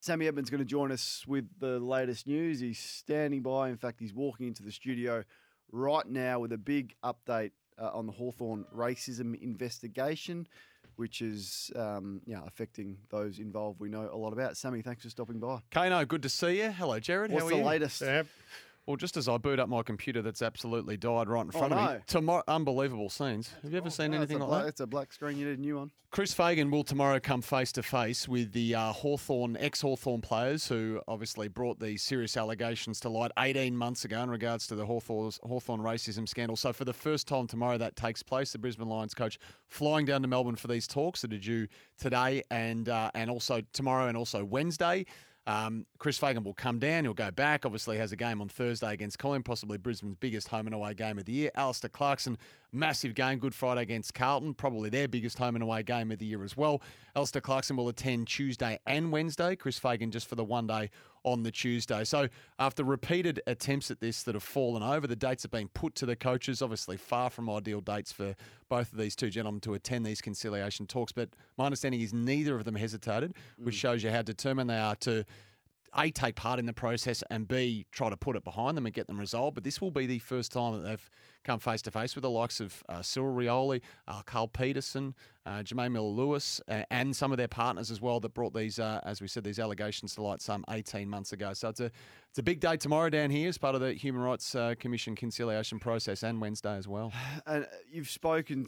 Sammy Edmund's going to join us with the latest news. He's standing by. In fact, he's walking into the studio right now with a big update on the Hawthorn racism investigation, which is affecting those involved we know a lot about. Sammy, thanks for stopping by. Kano, good to see you. Hello, Jared. What's How are the you? latest? Well, just as I boot up my computer that's absolutely died right in front of me. Tomorrow, unbelievable scenes. Have you ever seen anything like that? It's a black screen. You need a new one. Chris Fagan will tomorrow come face-to-face with the ex-Hawthorn players who obviously brought these serious allegations to light 18 months ago in regards to the Hawthorn racism scandal. So for the first time tomorrow that takes place, the Brisbane Lions coach flying down to Melbourne for these talks that are due today and also tomorrow and also Wednesday. Chris Fagan will come down. He'll go back. Obviously has a game on Thursday against Collingwood, possibly Brisbane's biggest home and away game of the year. Alistair Clarkson, massive game, Good Friday against Carlton, probably their biggest home and away game of the year as well. Alistair Clarkson will attend Tuesday and Wednesday. Chris Fagan just for the one day on the Tuesday. So after repeated attempts at this that have fallen over, the dates have been put to the coaches, obviously far from ideal dates for both of these two gentlemen to attend these conciliation talks. But my understanding is neither of them hesitated, which shows you how determined they are to A, take part in the process and B, try to put it behind them and get them resolved. But this will be the first time that they've come face-to-face with the likes of Cyril Rioli, Carl Peterson, Jermaine Miller-Lewis, and some of their partners as well that brought these, as we said, these allegations to light some 18 months ago. So it's a big day tomorrow down here as part of the Human Rights Commission conciliation process and Wednesday as well. And you've spoken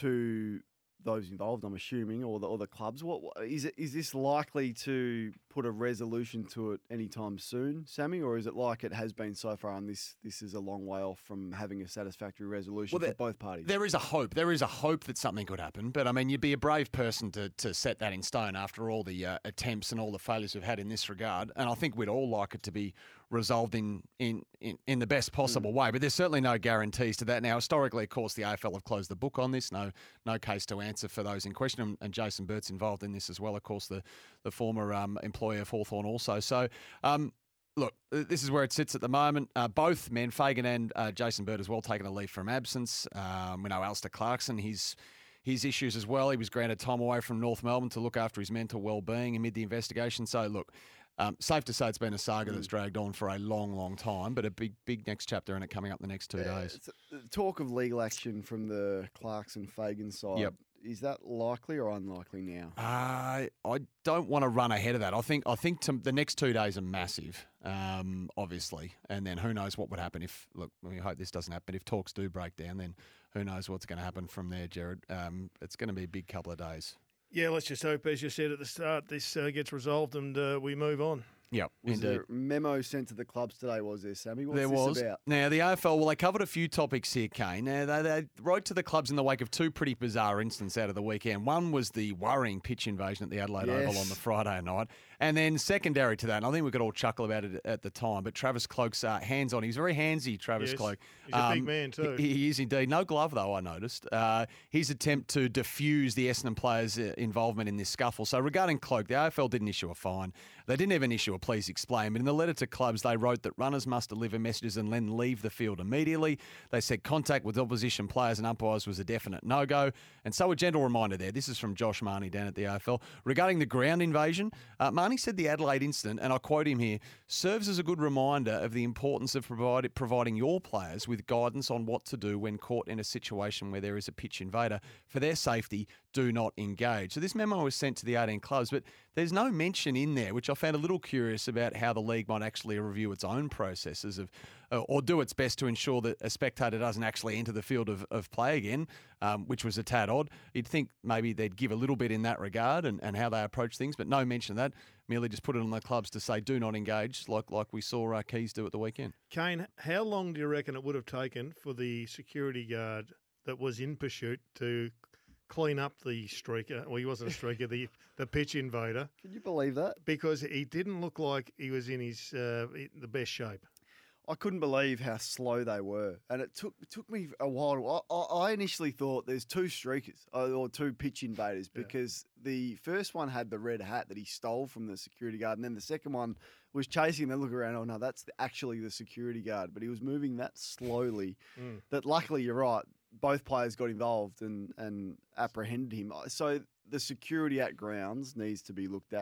to those involved, I'm assuming, or the clubs. What is this likely to put a resolution to it anytime soon, Sammy, or is it like it has been so far, and this is a long way off from having a satisfactory resolution for both parties? There is a hope. There is a hope that something could happen, but I mean, you'd be a brave person to set that in stone after all the attempts and all the failures we've had in this regard. And I think we'd all like it to be resolved in the best possible way, but there's certainly no guarantees to that. Now, historically, of course, the AFL have closed the book on this. No case to answer for those in question, and Jason Burt's involved in this as well, of course, the former employee of Hawthorn also. So, look, this is where it sits at the moment. Both men, Fagan and Jason Burt as well, taken a leave from absence. We know Alistair Clarkson, his issues as well. He was granted time away from North Melbourne to look after his mental well-being amid the investigation. So, look, safe to say it's been a saga that's dragged on for a long, long time, but a big next chapter in it coming up the next 2 days. Talk of legal action from the Clarkson-Fagan side. Yep. Is that likely or unlikely now? I don't want to run ahead of that. I think the next 2 days are massive, obviously, and then who knows what would happen if. Look, we hope this doesn't happen. If talks do break down, then who knows what's going to happen from there, Jared. It's going to be a big couple of days. Yeah, let's just hope, as you said at the start, this gets resolved and we move on. Yep, was there a memo sent to the clubs today, was there, Sammy? What's there this was. about? Now, the AFL, well, they covered a few topics here, Kane. Now, they wrote to the clubs in the wake of two pretty bizarre incidents out of the weekend. One was the worrying pitch invasion at the Adelaide Oval on the Friday night. And then secondary to that, and I think we could all chuckle about it at the time, but Travis Cloke's hands-on. He's very handsy, Travis Cloke. He's a big man too. He is indeed. No glove, though, I noticed. His attempt to diffuse the Essendon players' involvement in this scuffle. So regarding Cloke, the AFL didn't issue a fine. They didn't even issue a please explain. But in the letter to clubs, they wrote that runners must deliver messages and then leave the field immediately. They said contact with opposition players and umpires was a definite no-go. And so a gentle reminder there. This is from Josh Marnie down at the AFL. Regarding the ground invasion, Marnie said the Adelaide incident, and I quote him here, serves as a good reminder of the importance of providing your players with guidance on what to do when caught in a situation where there is a pitch invader. For their safety, do not engage. So this memo was sent to the 18 clubs, but there's no mention in there, which I found a little curious about how the league might actually review its own processes of, or do its best to ensure that a spectator doesn't actually enter the field of play again, which was a tad odd. You'd think maybe they'd give a little bit in that regard and how they approach things, but no mention of that. Merely just put it on the clubs to say do not engage, like we saw Keys do at the weekend. Kane, how long do you reckon it would have taken for the security guard that was in pursuit to clean up the streaker? Well, he wasn't a streaker, the pitch invader. Can you believe that? Because he didn't look like he was in his the best shape. I couldn't believe how slow they were. And it took me a while. I initially thought there's two streakers or two pitch invaders because the first one had the red hat that he stole from the security guard. And then the second one was chasing and then look around. Oh, no, that's actually the security guard. But he was moving that slowly that luckily, you're right, both players got involved and apprehended him. So the security at grounds needs to be looked at.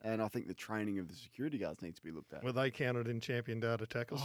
and I think the training of the security guards needs to be looked at. Were they counted in champion data tackles?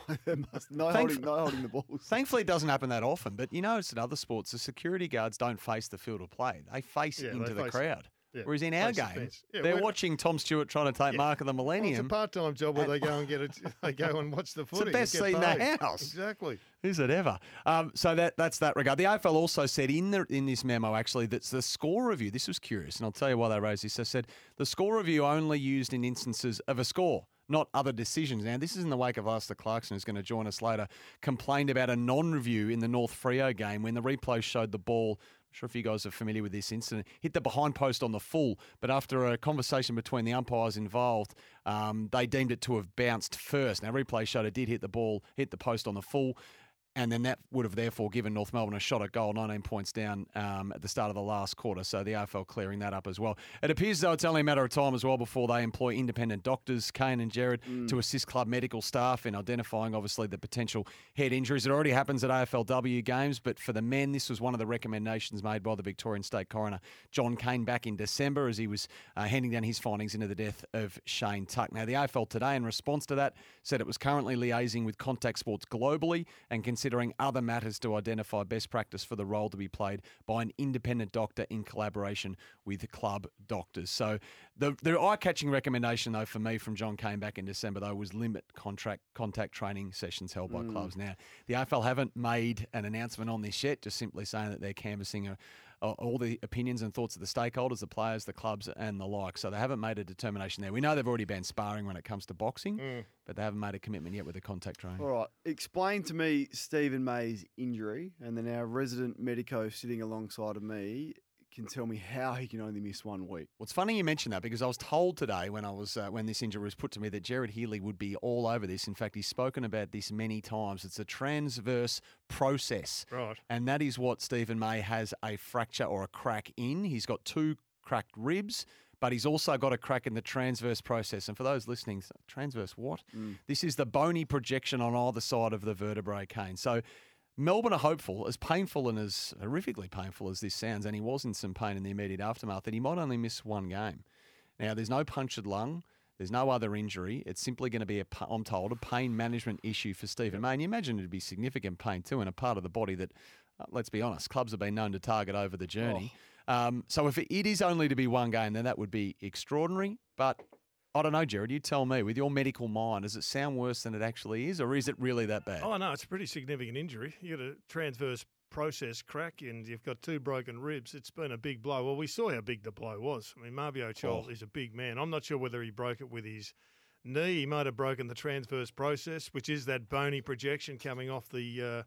No holding the balls. Thankfully, it doesn't happen that often. But you notice in other sports, the security guards don't face the field of play; they face into the crowd. Yeah, whereas in our game, they're watching Tom Stewart trying to take Mark of the Millennium. Well, it's a part-time job where they go and they go and watch the footy. It's the best seat in the house. Exactly. Is it ever? So that's that regard. The AFL also said in this memo actually that the score review. This was curious, and I'll tell you why they raised this. They said the score review only used in instances of a score, not other decisions. Now, this is in the wake of Alistair Clarkson, who's going to join us later, complained about a non-review in the North Freo game when the replay showed the ball. I'm sure if you guys are familiar with this incident, hit the behind post on the full, but after a conversation between the umpires involved, they deemed it to have bounced first. Now, replay showed it did hit the post on the full. And then that would have therefore given North Melbourne a shot at goal, 19 points down at the start of the last quarter. So the AFL clearing that up as well. It appears though it's only a matter of time as well before they employ independent doctors, Kane and Jared, to assist club medical staff in identifying obviously the potential head injuries. It already happens at AFLW games, but for the men, this was one of the recommendations made by the Victorian State Coroner, John Kane, back in December as he was handing down his findings into the death of Shane Tuck. Now the AFL today, in response to that, said it was currently liaising with contact sports globally and considering other matters to identify best practice for the role to be played by an independent doctor in collaboration with club doctors. So the eye-catching recommendation, though, for me from John Kane back in December, though, was limit contact training sessions held by clubs. Now, the AFL haven't made an announcement on this yet, just simply saying that they're canvassing all the opinions and thoughts of the stakeholders, the players, the clubs and the like. So they haven't made a determination there. We know they've already banned sparring when it comes to boxing, but they haven't made a commitment yet with the contact training. All right. Explain to me Stephen May's injury, and then our resident medico sitting alongside of me can tell me how he can only miss 1 week. Well, it's funny you mention that because I was told today when this injury was put to me that Jared Healy would be all over this. In fact, he's spoken about this many times. It's a transverse process. Right. And that is what Stephen May has a fracture or a crack in. He's got 2 cracked ribs, but he's also got a crack in the transverse process. And for those listening, transverse what? This is the bony projection on either side of the vertebrae cane. So Melbourne are hopeful, as painful and as horrifically painful as this sounds, and he was in some pain in the immediate aftermath, that he might only miss 1 game. Now, there's no punctured lung. There's no other injury. It's simply going to be, I'm told, a pain management issue for Stephen May. And you imagine it'd be significant pain too in a part of the body that, let's be honest, clubs have been known to target over the journey. So if it is only to be 1 game, then that would be extraordinary. But I don't know, Jared, you tell me, with your medical mind, does it sound worse than it actually is, or is it really that bad? Oh, no, it's a pretty significant injury. You got a transverse process crack and you've got 2 broken ribs. It's been a big blow. Well, we saw how big the blow was. I mean, Marvio Child is a big man. I'm not sure whether he broke it with his knee. He might have broken the transverse process, which is that bony projection coming off the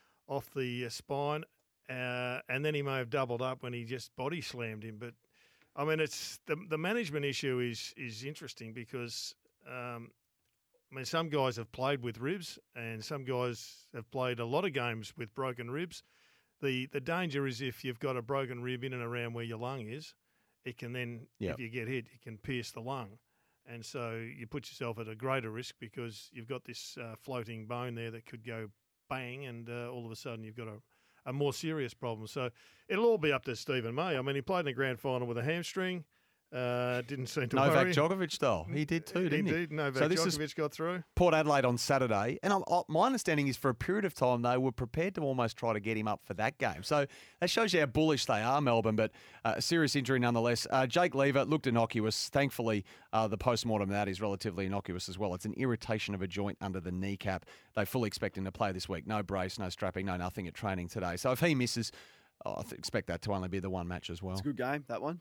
spine. And then he may have doubled up when he just body slammed him. But I mean, it's the management issue is interesting because some guys have played with ribs and some guys have played a lot of games with broken ribs. The danger is if you've got a broken rib in and around where your lung is, it can then, if you get hit, it can pierce the lung. And so you put yourself at a greater risk because you've got this floating bone there that could go bang and all of a sudden you've got a more serious problem. So it'll all be up to Stephen May. I mean, he played in the grand final with a hamstring. Didn't seem to Novak worry. Djokovic, though. He did too, didn't he? Indeed. Novak So this is Djokovic got through. Port Adelaide on Saturday. And my understanding is for a period of time, they were prepared to almost try to get him up for that game. So that shows you how bullish they are, Melbourne, but a serious injury nonetheless. Jake Lever looked innocuous. Thankfully, the post-mortem of that is relatively innocuous as well. It's an irritation of a joint under the kneecap. They fully expect him to play this week. No brace, no strapping, no nothing at training today. So if he misses, I expect that to only be the 1 match as well. It's a good game, that one.